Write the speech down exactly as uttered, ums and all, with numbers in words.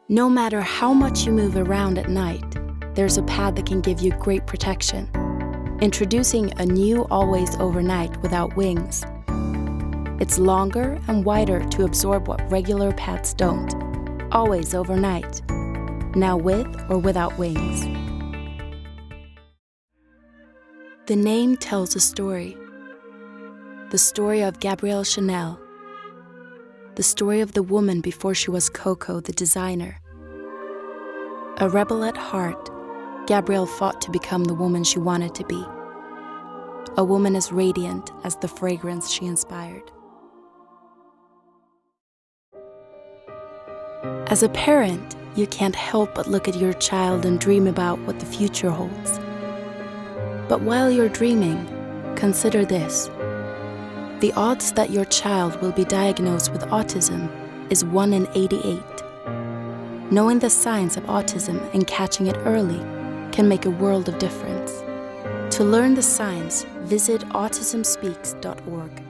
No matter how much you move around at night, there's a pad that can give you great protection. Introducing a new Always Overnight without wings. It's longer and wider to absorb what regular pads don't. Always Overnight. Now with or without wings. The name tells a story. The story of Gabrielle Chanel. The story of the woman before she was Coco the designer. A rebel at heart, Gabrielle fought to become the woman she wanted to be. A woman as radiant as the fragrance she inspired. As a parent, you can't help but look at your child and dream about what the future holds. But while you're dreaming, consider this. The odds that your child will be diagnosed with autism is one in eighty-eight. Knowing the signs of autism and catching it early can make a world of difference. To learn the signs, visit autism speaks dot org.